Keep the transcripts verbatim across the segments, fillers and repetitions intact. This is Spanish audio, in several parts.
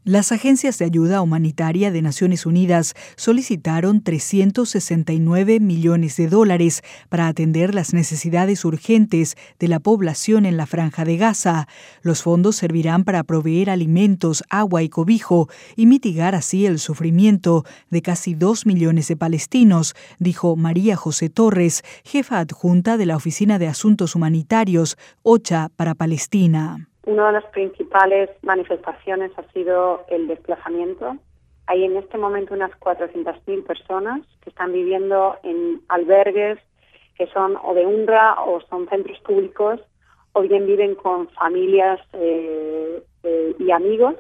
Las agencias de ayuda humanitaria de Naciones Unidas solicitaron trescientos sesenta y nueve millones de dólares para atender las necesidades urgentes de la población en la Franja de Gaza. Los fondos servirán para proveer alimentos, agua y cobijo y mitigar así el sufrimiento de casi dos millones de palestinos, dijo María José Torres, jefa adjunta de la Oficina de Asuntos Humanitarios, OCHA, para Palestina. Una de las principales manifestaciones ha sido el desplazamiento. Hay en este momento unas cuatrocientas mil personas que están viviendo en albergues que son o de UNRWA o son centros públicos, o bien viven con familias eh, eh, y amigos.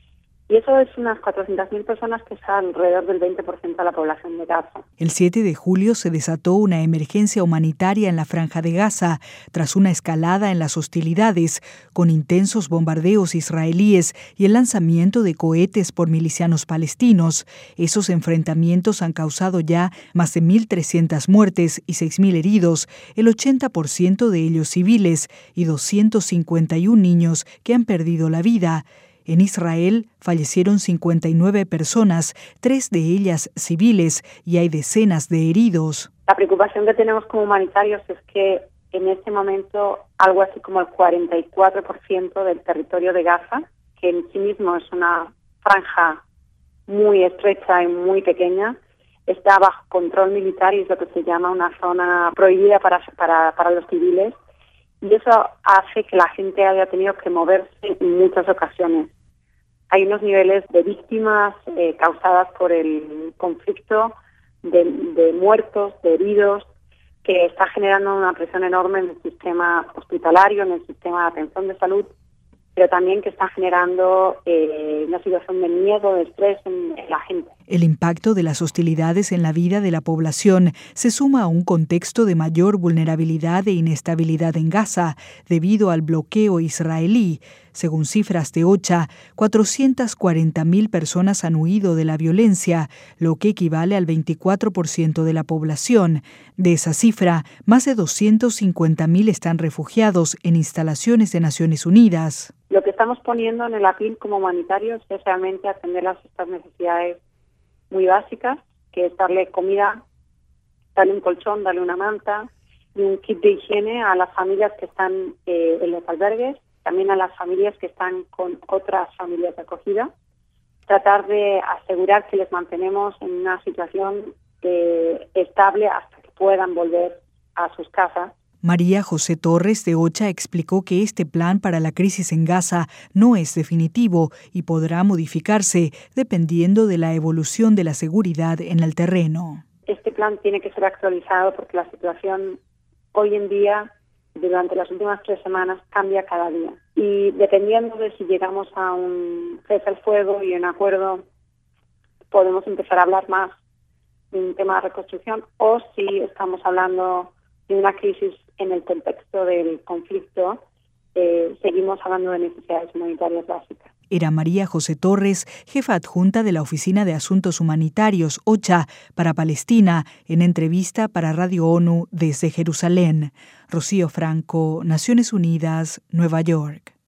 Y eso es unas cuatrocientas mil personas, que es alrededor del veinte por ciento de la población de Gaza. El siete de julio se desató una emergencia humanitaria en la Franja de Gaza tras una escalada en las hostilidades, con intensos bombardeos israelíes y el lanzamiento de cohetes por milicianos palestinos. Esos enfrentamientos han causado ya más de mil trescientas muertes y seis mil heridos, el ochenta por ciento de ellos civiles, y doscientos cincuenta y un niños que han perdido la vida. En Israel fallecieron cincuenta y nueve personas, tres de ellas civiles, y hay decenas de heridos. La preocupación que tenemos como humanitarios es que en este momento algo así como el cuarenta y cuatro por ciento del territorio de Gaza, que en sí mismo es una franja muy estrecha y muy pequeña, está bajo control militar y es lo que se llama una zona prohibida para, para, para los civiles. Y eso hace que la gente haya tenido que moverse en muchas ocasiones. Hay unos niveles de víctimas eh, causadas por el conflicto, de, de muertos, de heridos, que está generando una presión enorme en el sistema hospitalario, en el sistema de atención de salud, pero también que está generando eh, una situación de miedo, de estrés en, en la gente. El impacto de las hostilidades en la vida de la población se suma a un contexto de mayor vulnerabilidad e inestabilidad en Gaza debido al bloqueo israelí. Según cifras de OCHA, cuatrocientas cuarenta mil personas han huido de la violencia, lo que equivale al veinticuatro por ciento de la población. De esa cifra, más de doscientos cincuenta mil están refugiados en instalaciones de Naciones Unidas. Lo que estamos poniendo en el apil como humanitarios es realmente atender las estas necesidades muy básicas, que es darle comida, darle un colchón, darle una manta y un kit de higiene a las familias que están eh, en los albergues, también a las familias que están con otras familias de acogida, tratar de asegurar que les mantenemos en una situación eh, estable hasta que puedan volver a sus casas. María José Torres de OCHA explicó que este plan para la crisis en Gaza no es definitivo y podrá modificarse dependiendo de la evolución de la seguridad en el terreno. Este plan tiene que ser actualizado porque la situación hoy en día, durante las últimas tres semanas, cambia cada día. Y dependiendo de si llegamos a un cese al fuego y un acuerdo, podemos empezar a hablar más de un tema de reconstrucción, o si estamos hablando de una crisis en el contexto del conflicto, eh, seguimos hablando de necesidades humanitarias básicas. Era María José Torres, jefa adjunta de la Oficina de Asuntos Humanitarios, OCHA, para Palestina, en entrevista para Radio ONU desde Jerusalén. Rocío Franco, Naciones Unidas, Nueva York.